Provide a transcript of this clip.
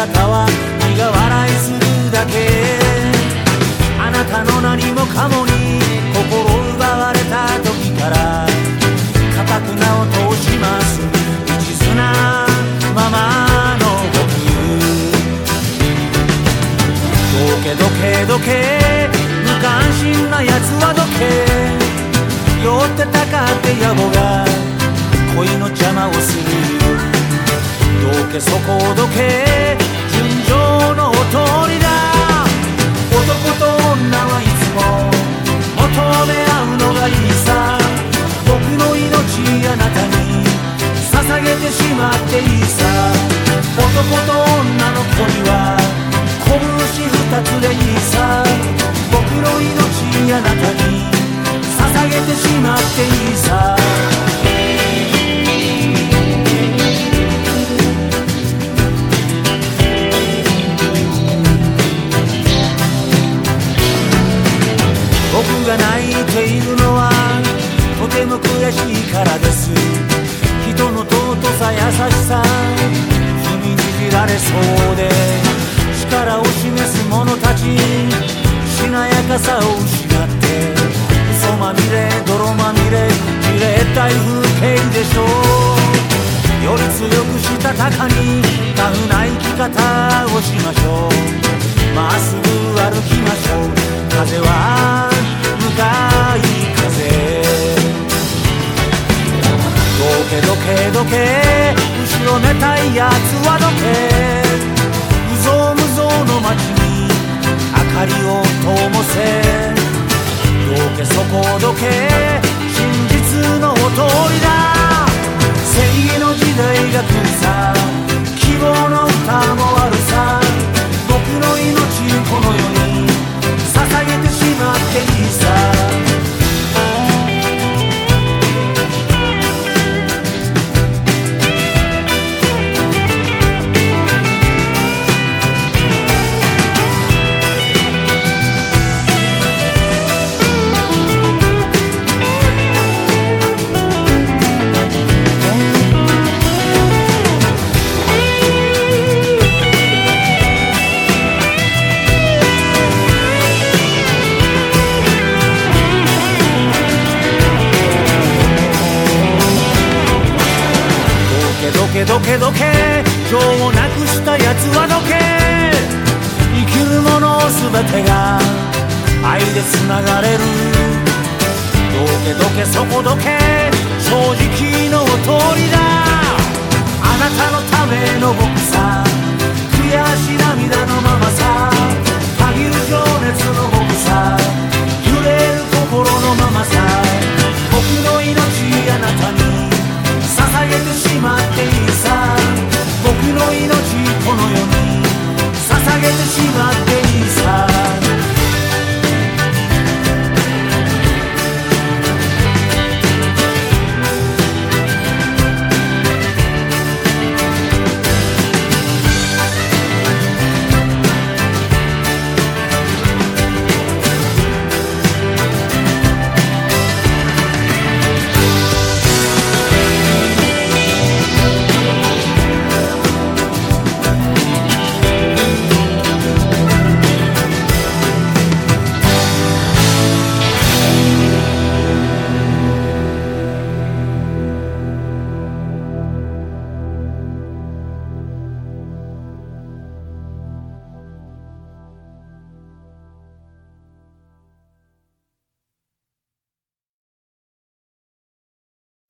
姿は苦笑いするだけ。あなたの何もかもに心奪われた時から固く名を通します。一途なままの僕。どけどけどけ無関心なやつはどけ。酔ってたかって野暮が恋の邪魔をする。どけそこをどけ純情のおとりだ。男と女はいつも求め合うのがいいさ。僕の命あなたに捧げてしまっていいさ。男と女の恋は拳二つでいいさ。僕の命あなたに捧げてしまっていいさ。僕が泣いているのはとても悔しいからです。人の尊さ優しさ踏みにじられそうで力を示す者たちしなやかさを失って嘘まみれ泥まみれじれったい風景でしょう。より強くしたたかにタフな生き方をしましょう。まっすぐ歩きましょう。風は向かい風。どけどけどけ後ろめたいやつはどけ。無造無造の街に明かりを灯せ。どけそこをどけ真実のお通りだ。正義の時代が来るさ。希望の歌もあるさ。僕の命この世に捧げてしまっていいさ。どけどけ情をなくしたやつはどけ。生きるものすべてが愛でつながれる。どけどけそこどけ正直のお通りだ。あなたのための僕さ。悔し涙のままさ。限る情熱の僕さ。